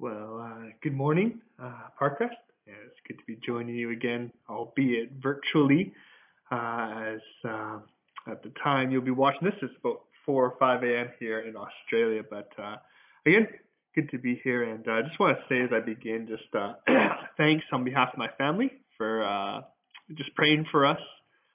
Good morning, Parkrest. Yeah, it's good to be joining you again, albeit virtually. As At the time you'll be watching this, it's about 4 or 5 a.m. here in Australia. But again, good to be here. And I just want to say as I begin, just thanks on behalf of my family for just praying for us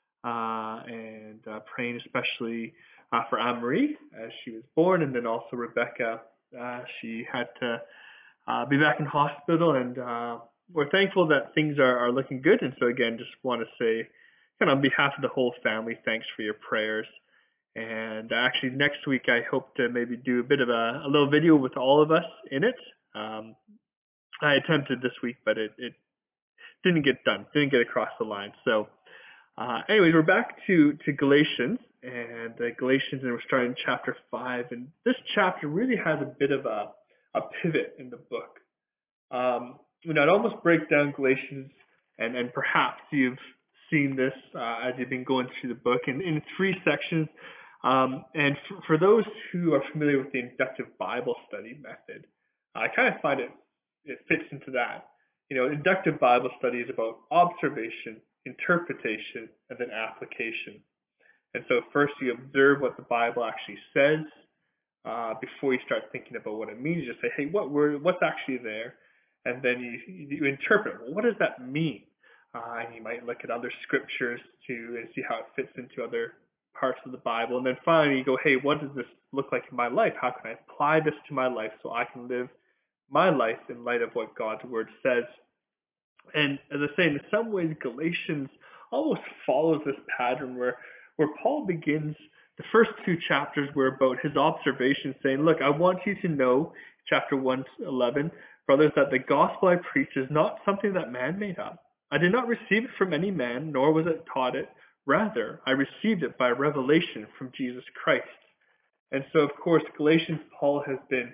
and praying especially for Anne Marie as she was born, and then also Rebecca. She had to be back in hospital, and we're thankful that things are looking good. And so again, just want to say, kind of on behalf of the whole family, thanks for your prayers. And actually, next week I hope to maybe do a bit of a little video with all of us in it. I attempted this week, but it didn't get done, didn't get across the line. So, anyways, we're back to Galatians and Galatians, and we're starting chapter 5. And this chapter really has a bit of a pivot in the book. I'd almost break down Galatians, and perhaps you've seen this as you've been going through the book in 3 sections. And for those who are familiar with the inductive Bible study method, I kind of find it fits into that. Inductive Bible study is about observation, interpretation, and then application. And so first you observe what the Bible actually says. Before you start thinking about what it means, you just say, hey, what's actually there? And then you interpret, well, what does that mean? And you might look at other scriptures and see how it fits into other parts of the Bible. And then finally you go, hey, what does this look like in my life? How can I apply this to my life so I can live my life in light of what God's word says? And as I say, in some ways, Galatians almost follows this pattern where Paul begins. The first 2 chapters were about his observations, saying, look, I want you to know, chapter 1:11, brothers, that the gospel I preach is not something that man made up. I did not receive it from any man, nor was it taught it. Rather, I received it by revelation from Jesus Christ. And so, of course, Galatians, Paul has been,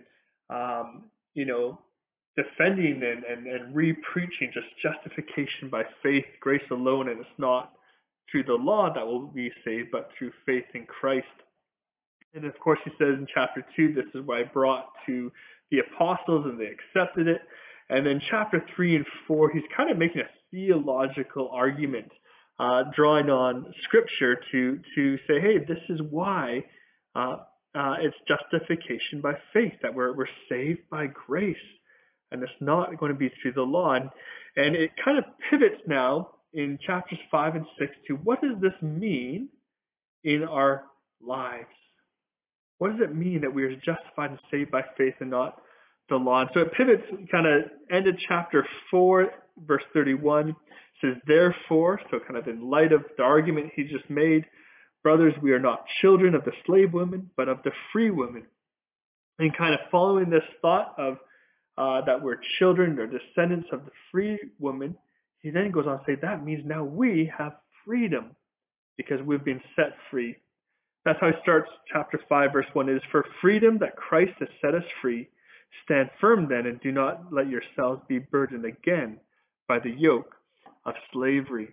defending and re-preaching just justification by faith, grace alone, and it's not through the law that will be saved, but through faith in Christ. And of course, he says in chapter 2, this is what I brought to the apostles, and they accepted it. And then chapter 3 and 4, he's kind of making a theological argument, drawing on scripture to say, hey, this is why it's justification by faith, that we're saved by grace, and it's not going to be through the law. And it kind of pivots now in chapters 5 and 6 to what does this mean in our lives? What does it mean that we are justified and saved by faith and not the law? And so it pivots, kind of ended chapter 4, verse 31. It says, therefore, so kind of in light of the argument he just made, brothers, we are not children of the slave women, but of the free women. And kind of following this thought of that we're children or descendants of the free woman, he then goes on to say that means now we have freedom because we've been set free. That's how he starts chapter 5, verse 1. It is for freedom that Christ has set us free. Stand firm then, and do not let yourselves be burdened again by the yoke of slavery.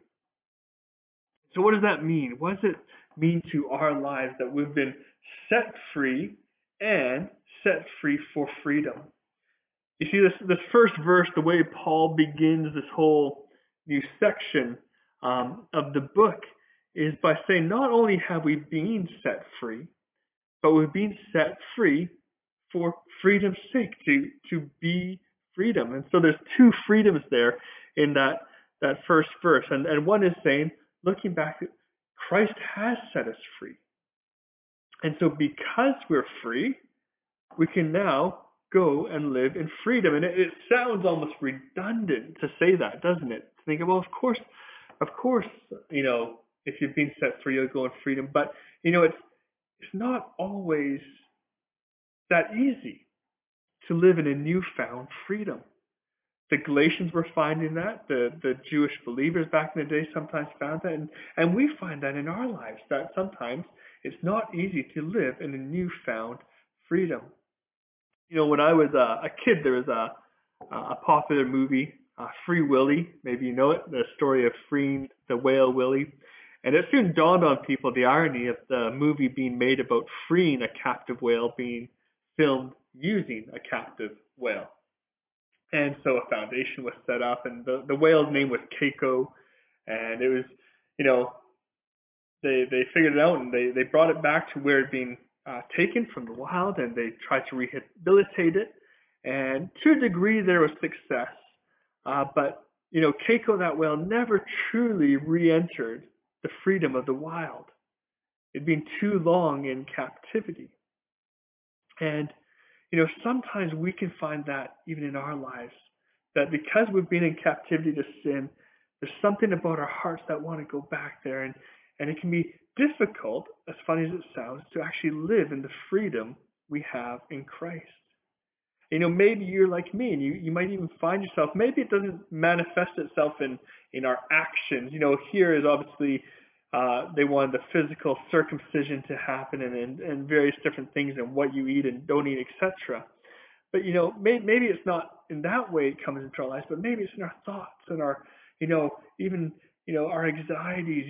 So what does that mean? What does it mean to our lives that we've been set free and set free for freedom? You see, this first verse, the way Paul begins this whole new section of the book is by saying not only have we been set free, but we've been set free for freedom's sake, to be freedom. And so there's 2 freedoms there in that first verse. And one is saying, looking back, Christ has set us free. And so because we're free, we can now go and live in freedom. And it sounds almost redundant to say that, doesn't it? To think, well, of course, if you've been set free, you'll go in freedom. But, it's not always that easy to live in a newfound freedom. The Galatians were finding that. The Jewish believers back in the day sometimes found that. And we find that in our lives, that sometimes it's not easy to live in a newfound freedom. When I was a kid, there was a popular movie, Free Willy. Maybe you know it, the story of freeing the whale Willie. And it soon dawned on people the irony of the movie being made about freeing a captive whale being filmed using a captive whale. And so a foundation was set up, and the whale's name was Keiko, and it was, you know, they figured it out, and they brought it back to where it had been taken from the wild, and they tried to rehabilitate it, and to a degree there was success, but Keiko, that whale, never truly re-entered the freedom of the wild. It'd been too long in captivity. And sometimes we can find that even in our lives, that because we've been in captivity to sin, there's something about our hearts that want to go back there. And it can be difficult, as funny as it sounds, to actually live in the freedom we have in Christ. Maybe you're like me, and you might even find yourself, maybe it doesn't manifest itself in our actions. Here is obviously they wanted the physical circumcision to happen, and various different things, and what you eat and don't eat, etc. But maybe it's not in that way it comes into our lives, but maybe it's in our thoughts and our, even our anxieties.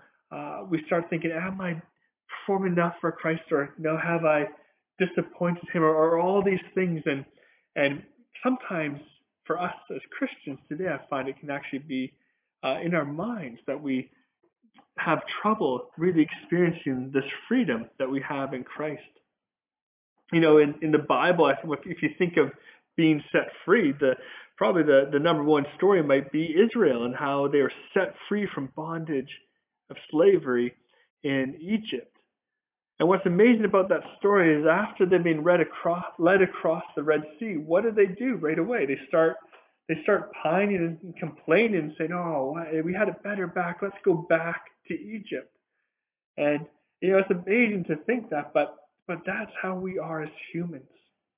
We start thinking, am I performing enough for Christ, or have I disappointed Him, or all these things, and sometimes for us as Christians today, I find it can actually be in our minds that we have trouble really experiencing this freedom that we have in Christ. In the Bible, I think if you think of being set free, probably the number one story might be Israel, and how they were set free from bondage of slavery in Egypt. And what's amazing about that story is after they've been led across the Red Sea, what do they do right away? They start pining and complaining and saying, "Oh, we had it better back. Let's go back to Egypt." And it's amazing to think that, but that's how we are as humans.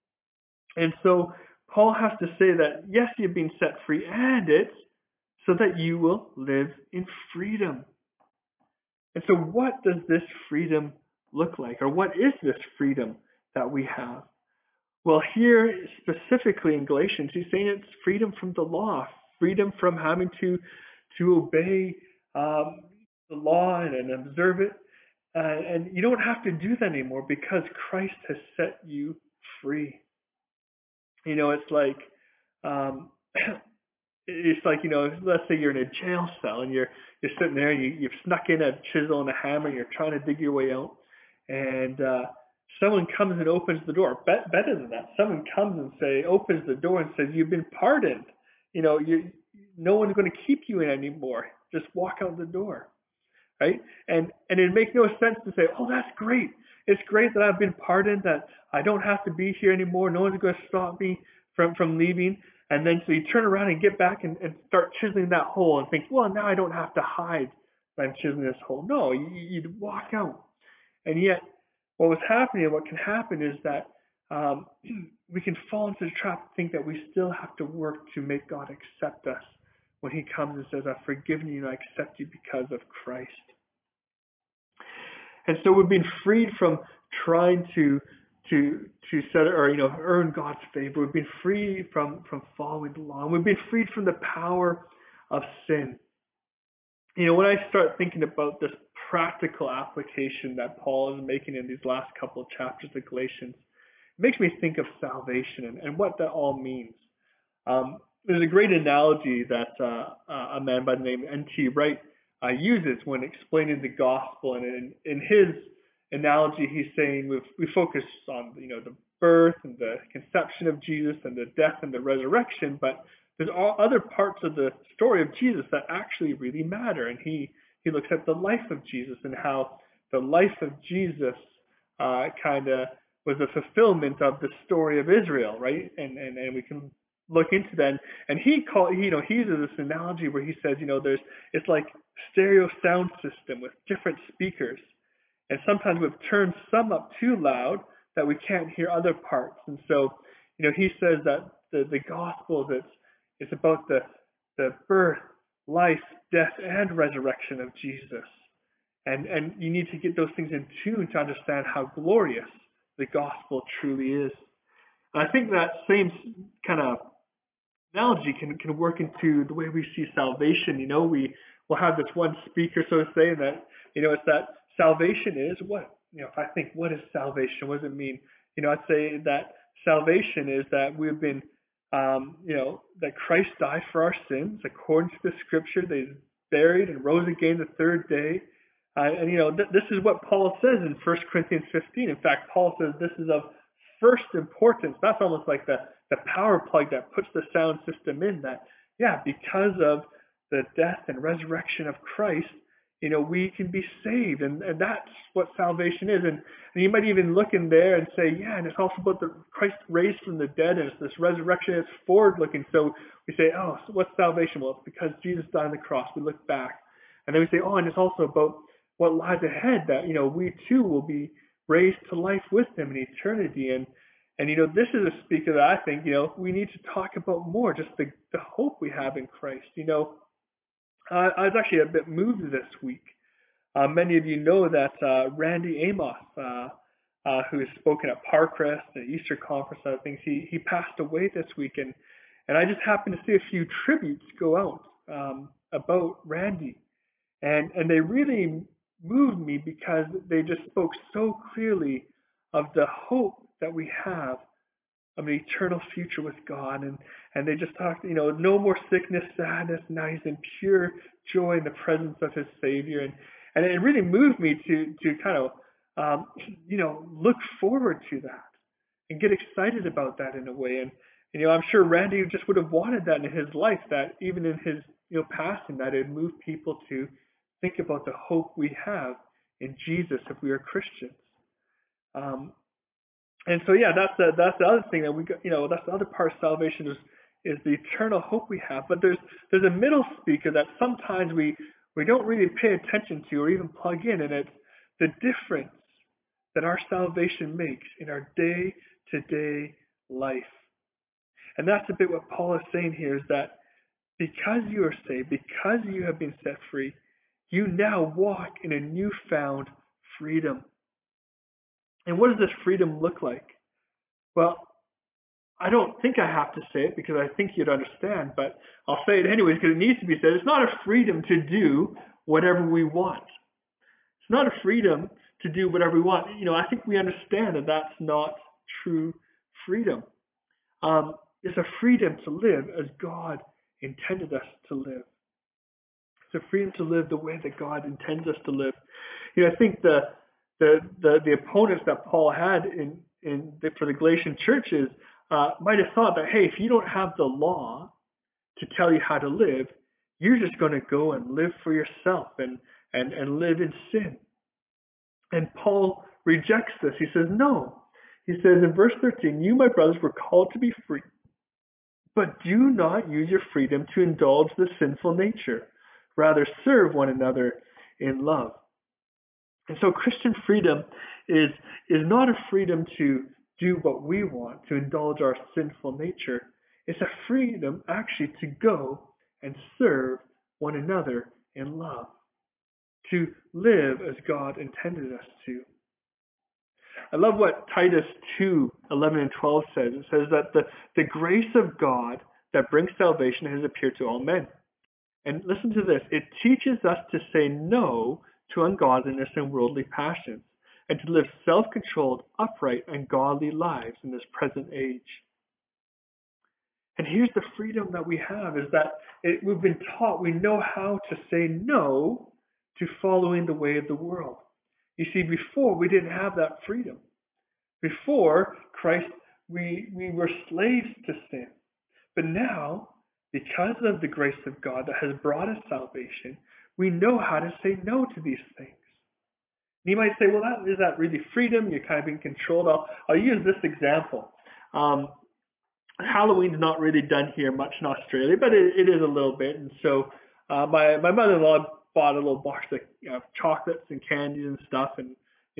And so Paul has to say that yes, you've been set free, and it's so that you will live in freedom. And so what does this freedom look like? Or what is this freedom that we have? Well, here specifically in Galatians, he's saying it's freedom from the law, freedom from having to obey the law and observe it. And you don't have to do that anymore because Christ has set you free. It's like, let's say you're in a jail cell, and you're sitting there, and you've snuck in a chisel and a hammer, and you're trying to dig your way out, and someone comes and opens the door. Better than that, someone comes and opens the door and says, "You've been pardoned. No one's going to keep you in anymore. Just walk out the door." Right? And it makes no sense to say, "Oh, that's great. It's great that I've been pardoned, that I don't have to be here anymore. No one's going to stop me from leaving." And then so you turn around and get back and start chiseling that hole and think, "Well, now I don't have to hide that I'm chiseling this hole." No, you'd walk out. And yet what was happening, and what can happen, is that we can fall into the trap to think that we still have to work to make God accept us when He comes and says, "I've forgiven you and I accept you because of Christ." And so we've been freed from trying to set or earn God's favor. We've been free from following the law. And we've been freed from the power of sin. When I start thinking about this practical application that Paul is making in these last couple of chapters of Galatians, it makes me think of salvation and what that all means. There's a great analogy that a man by the name N.T. Wright uses when explaining the gospel. And in his analogy, he's saying we focus on the birth and the conception of Jesus and the death and the resurrection, but there's all other parts of the story of Jesus that actually really matter. And he looks at the life of Jesus and how the life of Jesus kind of was a fulfillment of the story of Israel, right? And we can look into that. And he uses this analogy where he says, it's like stereo sound system with different speakers. And sometimes we've turned some up too loud that we can't hear other parts. And so, he says that the gospel, it's about the birth, life, death, and resurrection of Jesus. And you need to get those things in tune to understand how glorious the gospel truly is. And I think that same kind of analogy can work into the way we see salvation. We'll have this one speaker, so to say, that, it's that salvation is what? If I think, what is salvation? What does it mean? I'd say that salvation is that we've been that Christ died for our sins according to the scripture. They buried and rose again the third day. This is what Paul says in 1 Corinthians 15. In fact, Paul says this is of first importance. That's almost like the power plug that puts the sound system in, that, yeah, because of the death and resurrection of Christ, we can be saved. And that's what salvation is. And you might even look in there and say, yeah, and it's also about the Christ raised from the dead, and it's this resurrection, it's forward looking. So we say, oh, so what's salvation? Well, it's because Jesus died on the cross. We look back. And then we say, oh, and it's also about what lies ahead, that, we too will be raised to life with him in eternity. And this is a speaker that I think, we need to talk about more, just the hope we have in Christ. I was actually a bit moved this week. Many of you know that Randy Amos, who has spoken at Parkrest and Easter Conference, I think he passed away this week. And I just happened to see a few tributes go out about Randy. And they really moved me because they just spoke so clearly of the hope that we have of an eternal future with God. And they just talked, no more sickness, sadness. Now he's in pure joy in the presence of his Savior. And it really moved me to kind of, look forward to that and get excited about that in a way. And, I'm sure Randy just would have wanted that in his life, that even in his, passing, that it moved people to think about the hope we have in Jesus if we are Christians. And so, yeah, that's the other thing that we got, that's the other part of salvation is the eternal hope we have. But there's a middle speaker that sometimes we don't really pay attention to or even plug in, and it's the difference that our salvation makes in our day-to-day life. And that's a bit what Paul is saying here, is that because you are saved, because you have been set free, you now walk in a newfound freedom. And what does this freedom look like? Well, I don't think I have to say it because I think you'd understand, but I'll say it anyways because it needs to be said. It's not a freedom to do whatever we want. It's not a freedom to do whatever we want. I think we understand that that's not true freedom. It's a freedom to live as God intended us to live. It's a freedom to live the way that God intends us to live. I think the opponents that Paul had for the Galatian churches might have thought that, hey, if you don't have the law to tell you how to live, you're just going to go and live for yourself and live in sin. And Paul rejects this. He says, no. He says in verse 13, you, my brothers, were called to be free, but do not use your freedom to indulge the sinful nature. Rather, serve one another in love. And so Christian freedom is not a freedom to do what we want, to indulge our sinful nature. It's a freedom actually to go and serve one another in love, to live as God intended us to. I love what Titus 2:11 and 12 says. It says that the grace of God that brings salvation has appeared to all men. And listen to this. It teaches us to say no to ungodliness and worldly passions, and to live self-controlled, upright, and godly lives in this present age. And here's the freedom that we have, is that we've been taught, we know how to say no to following the way of the world. You see, before we didn't have that freedom. Before Christ, we were slaves to sin. But now, because of the grace of God that has brought us salvation, we know how to say no to these things. And you might say, well, is that really freedom? You're kind of being controlled. I'll use this example. Halloween's not really done here much in Australia, but it is a little bit. And so my mother-in-law bought a little box of chocolates and candies and stuff, and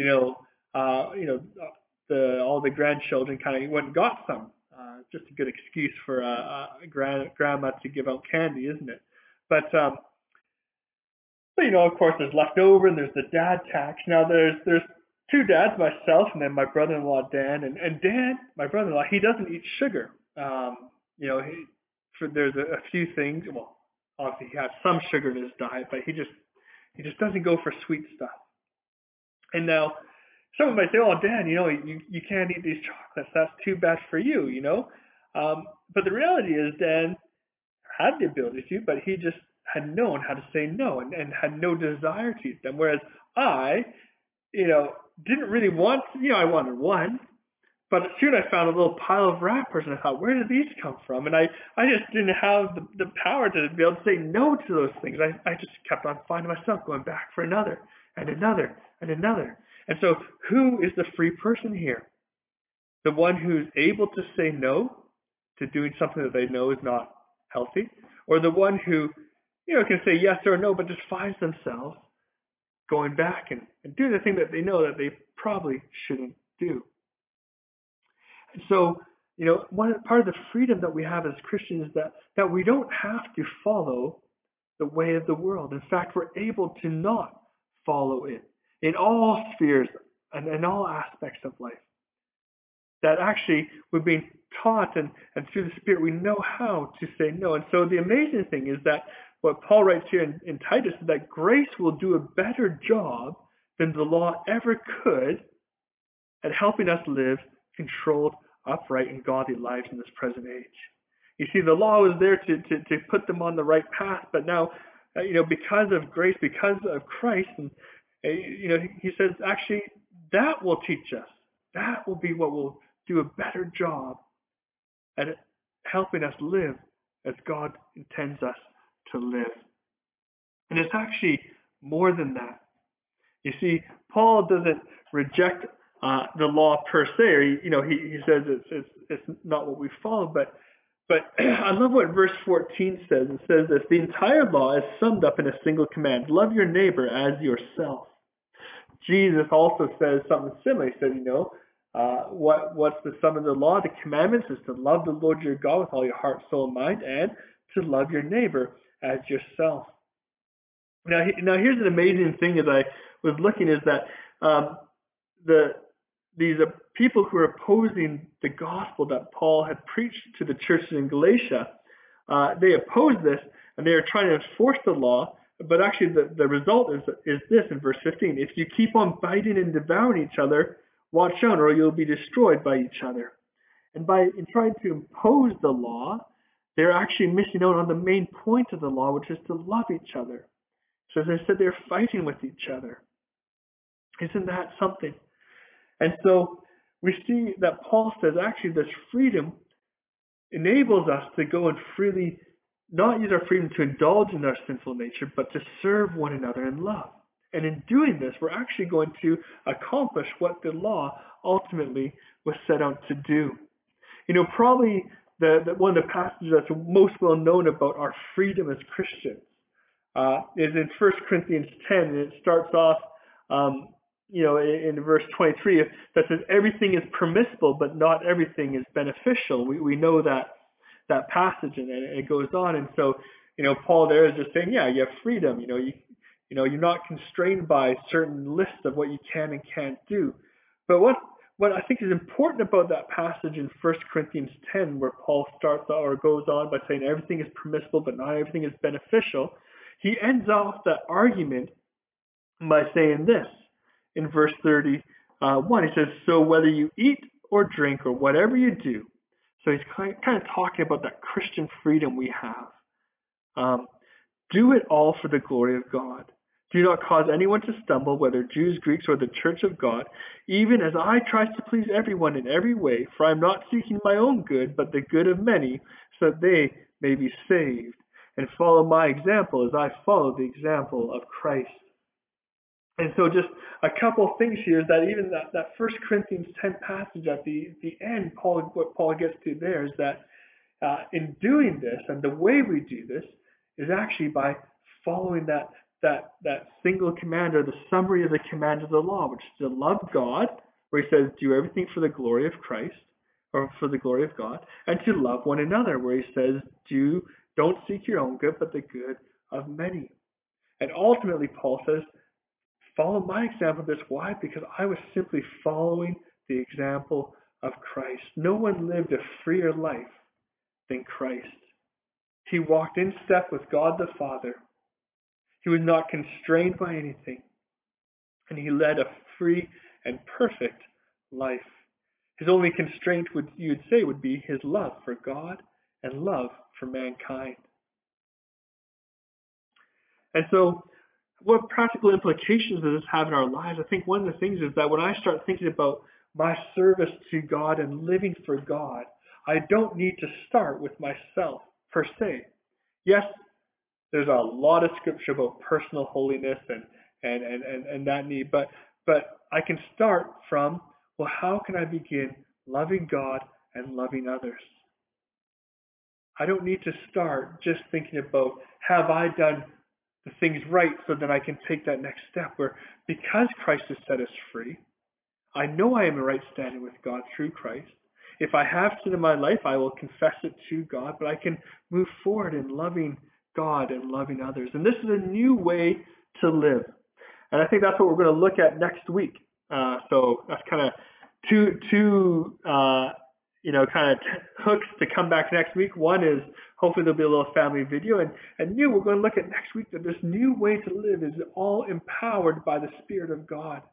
all the grandchildren kind of went and got some. Just a good excuse for grandma to give out candy, isn't it? But of course, there's leftover, and there's the dad tax. Now, there's two dads, myself, and then my brother-in-law, Dan. And Dan, my brother-in-law, he doesn't eat sugar. There's a few things. Well, obviously, he has some sugar in his diet, but he just doesn't go for sweet stuff. And now, someone might say, oh, Dan, you can't eat these chocolates. That's too bad for you, But the reality is Dan had the ability to, but he just had known how to say no and had no desire to eat them. Whereas I, didn't really want, I wanted one, but soon I found a little pile of wrappers and I thought, where did these come from? And I just didn't have the power to be able to say no to those things. I just kept on finding myself going back for another and another and another. And so who is the free person here? The one who's able to say no to doing something that they know is not healthy, or the one who, can say yes or no, but just finds themselves going back and doing the thing that they know that they probably shouldn't do. And so, one part of the freedom that we have as Christians is that we don't have to follow the way of the world. In fact, we're able to not follow it in all spheres and in all aspects of life. That actually we're being taught and through the Spirit we know how to say no. And so the amazing thing is that what Paul writes here in Titus is that grace will do a better job than the law ever could at helping us live controlled, upright, and godly lives in this present age. You see, the law was there to put them on the right path, but now, because of grace, because of Christ, and he says actually that will teach us. That will be what will do a better job at helping us live as God intends us to live. And it's actually more than that. You see, Paul doesn't reject the law per se. Or he says it's not what we follow, but I love what verse 14 says. It says this: the entire law is summed up in a single command: love your neighbor as yourself. Jesus also says something similar. He said, what's the sum of the law? The commandments is to love the Lord your God with all your heart, soul, and mind, and to love your neighbor as yourself. Now here's an amazing thing as I was looking is that these people who are opposing the gospel that Paul had preached to the churches in Galatia, they opposed this and they are trying to enforce the law. But actually, the result is this in verse 15: if you keep on biting and devouring each other, watch out, or you'll be destroyed by each other. And in trying to impose the law, they're actually missing out on the main point of the law, which is to love each other. So as I said, they're fighting with each other. Isn't that something? And so we see that Paul says actually this freedom enables us to go and freely not use our freedom to indulge in our sinful nature, but to serve one another in love. And in doing this, we're actually going to accomplish what the law ultimately was set out to do. Probably one of the passages that's most well known about our freedom as Christians is in 1 Corinthians 10, and it starts off, in verse 23 that says everything is permissible, but not everything is beneficial. We know that passage, and it goes on. And so, Paul there is just saying, yeah, you have freedom. You're not constrained by certain lists of what you can and can't do. But what I think is important about that passage in 1 Corinthians 10, where Paul starts or goes on by saying everything is permissible, but not everything is beneficial, he ends off that argument by saying this in verse 31. He says, so whether you eat or drink or whatever you do. So he's kind of talking about that Christian freedom we have. Do it all for the glory of God. Do not cause anyone to stumble, whether Jews, Greeks, or the church of God, even as I try to please everyone in every way, for I am not seeking my own good, but the good of many, so that they may be saved. And follow my example as I follow the example of Christ. And so just a couple of things here is that even that 1 Corinthians 10 passage at the end, what Paul gets to there is that in doing this, and the way we do this is actually by following that single command, or the summary of the command of the law, which is to love God, where he says do everything for the glory of Christ, or for the glory of God, and to love one another, where he says don't seek your own good, but the good of many. And ultimately, Paul says, follow my example of this. Why? Because I was simply following the example of Christ. No one lived a freer life than Christ. He walked in step with God the Father. He was not constrained by anything. And he led a free and perfect life. His only constraint you'd say would be his love for God and love for mankind. And so, what practical implications does this have in our lives? I think one of the things is that when I start thinking about my service to God and living for God, I don't need to start with myself per se. Yes, there's a lot of scripture about personal holiness and that need, but I can start from, well, how can I begin loving God and loving others? I don't need to start just thinking about, have I done the things right, so that I can take that next step where, because Christ has set us free, I know I am in right standing with God through Christ. If I have sin in my life, I will confess it to God, but I can move forward in loving God and loving others. And this is a new way to live. And I think that's what we're going to look at next week. So that's kind of two kind of hooks to come back next week. One is hopefully there'll be a little family video, and we're going to look at next week that this new way to live is all empowered by the Spirit of God.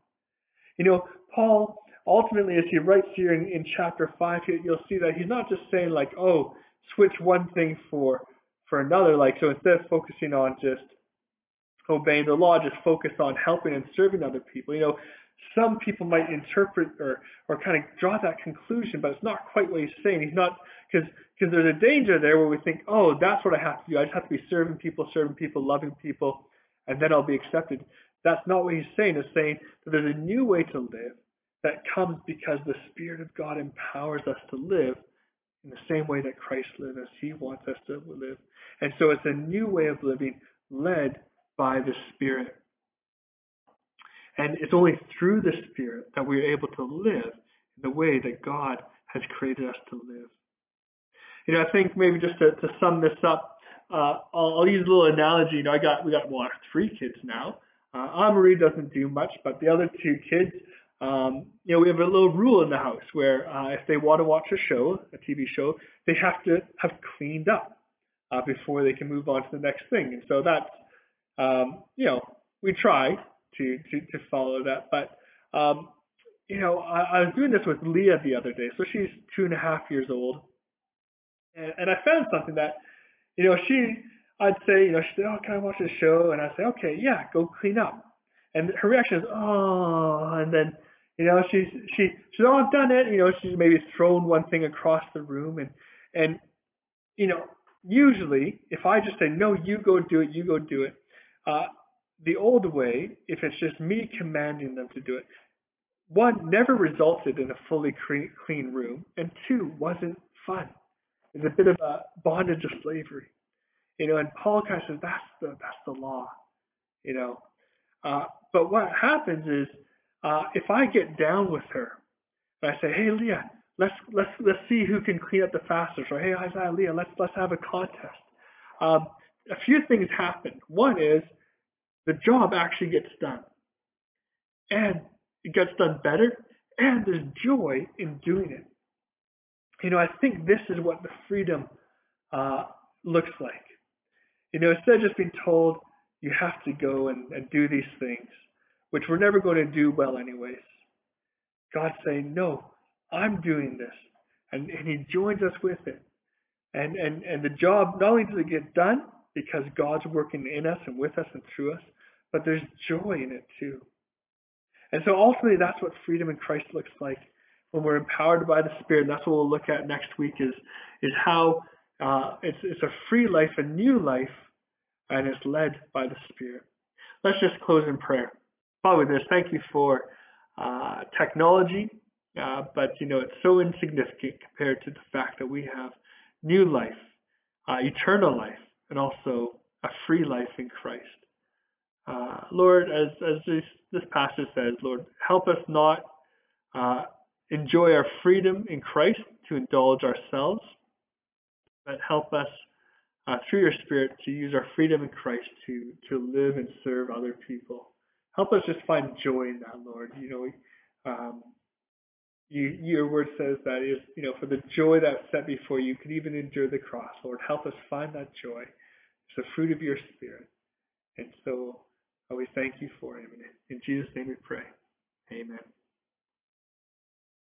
Paul ultimately, as he writes here in chapter 5, you'll see that he's not just saying like, oh, switch one thing for another. Like, so instead of focusing on just obeying the law, just focus on helping and serving other people. Some people might interpret or kind of draw that conclusion, but it's not quite what he's saying. He's not, because there's a danger there where we think, oh, that's what I have to do. I just have to be serving people, loving people, and then I'll be accepted. That's not what he's saying. He's saying that there's a new way to live that comes because the Spirit of God empowers us to live in the same way that Christ lived, as he wants us to live. And so it's a new way of living led by the Spirit. And it's only through the Spirit that we're able to live in the way that God has created us to live. I think maybe just to sum this up, I'll use a little analogy. We got 3 kids now. Marie doesn't do much, but the other 2 kids, we have a little rule in the house where if they want to watch a TV show, they have to have cleaned up before they can move on to the next thing. And so that's, we try to follow that. But, I was doing this with Leah the other day. So she's 2.5 years old. And I found something that, I'd say, she'd say, oh, can I watch this show? And I'd say, okay, yeah, go clean up. And her reaction is, oh, and then, she's, oh, I've done it. She's maybe thrown one thing across the room. And usually if I just say, no, you go do it, the old way, if it's just me commanding them to do it, 1, never resulted in a fully clean room, and 2, wasn't fun. It's a bit of a bondage of slavery, and Paul kind of says that's the law, but what happens is, if I get down with her and I say, hey Leah, let's see who can clean up the fastest, or hey Isaiah, Leah, let's have a contest. A few things happen. One is the job actually gets done, and it gets done better, and there's joy in doing it. I think this is what the freedom looks like. Instead of just being told you have to go and do these things, which we're never going to do well anyways. God's saying, no, I'm doing this. And he joins us with it. And the job, not only does it get done because God's working in us and with us and through us, but there's joy in it too. And so ultimately that's what freedom in Christ looks like when we're empowered by the Spirit. And that's what we'll look at next week is how it's a free life, a new life, and it's led by the Spirit. Let's just close in prayer. Father, with this, thank you for technology, but it's so insignificant compared to the fact that we have new life, eternal life, and also a free life in Christ. Lord, as this passage says, Lord, help us not enjoy our freedom in Christ to indulge ourselves, but help us through your Spirit to use our freedom in Christ to live and serve other people. Help us just find joy in that, Lord. Your word says that is, for the joy that's set before you could even endure the cross. Lord, help us find that joy. It's the fruit of your Spirit. And so we thank you for him. In Jesus' name we pray. Amen.